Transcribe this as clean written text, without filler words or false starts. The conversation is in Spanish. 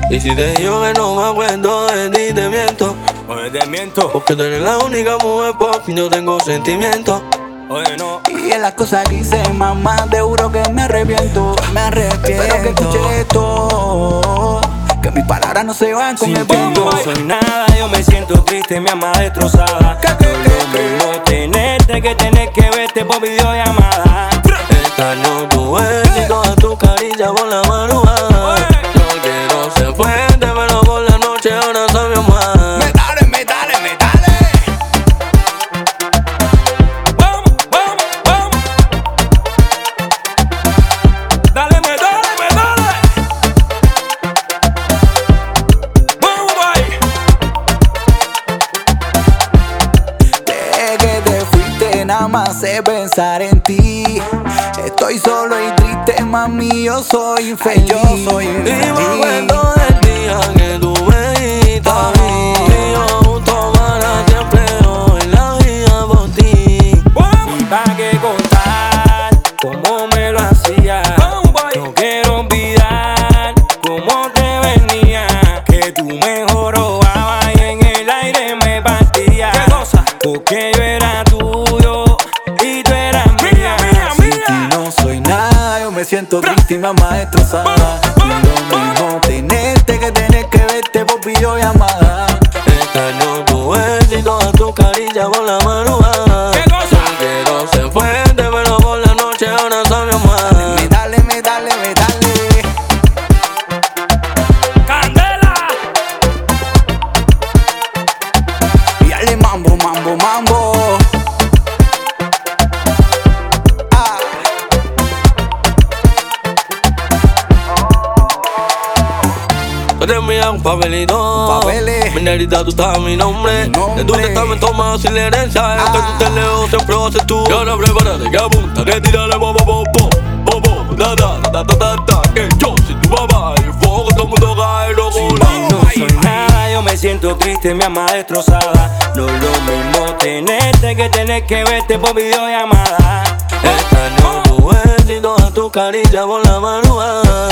Y si te digo que no me acuerdo de ti, te miento. Oye, te miento. Porque tú eres la única mujer por fin yo tengo sentimientos. Oye, no. Y en las cosas que hice, mamá, te juro que me arrepiento. Espero que escuche esto, que mis palabras no se van con Sin el ti viento. no soy nada, yo me siento triste, mi alma destrozada. No es lo mismo tenerte que tener que verte por videollamada. Extraño tu beso y todas tus caricias por la madrugada. No quiero ser fuerte, pero por la noche ahora sabio más. Me dale. Vamos, vamos, vamos. Dale. Vamos, bye. Desde que te fuiste, nada más sé pensar en ti. Estoy solo y triste, mami, yo soy infeliz. Y me acuerdo del día que tú me dijiste a mí. Y yo justo para siempre doy la vida por ti. Y pa' que contar cómo me lo hacía. No quiero olvidar cómo te venía. Que tú me jorobabas y en el aire me partías. ¿Qué cosa? Porque yo era tuyo y tú eras mía. Sin ti no soy nada, yo me siento triste y mi alma destrozada. No es lo mismo tenerte que tener que verte por videollamada. Extraño tu beso y todas tus caricias por la madrugada. ¿Qué cosa? No quiero ser fuerte, pero por la noche ahora sabio más. Me dale. ¡Candela! Y dale mambo. Ah. Tú te envías un papelito. Papeles. Mi negrita, tú estás mi nombre. Mi nombre. De tu testamento más sin la herencia. Aunque tú te lejos, siempre vas a ser tú. Y ahora prepárate que apunta, que tírale bobo. Que yo soy tu papá y fuego todo el mundo cae loco. No soy nada, yo me siento triste, mi alma destrozada. No es lo mismo tenerte que tener que verte por videollamada. Extraño tu beso y todas tus caricias por la madrugada.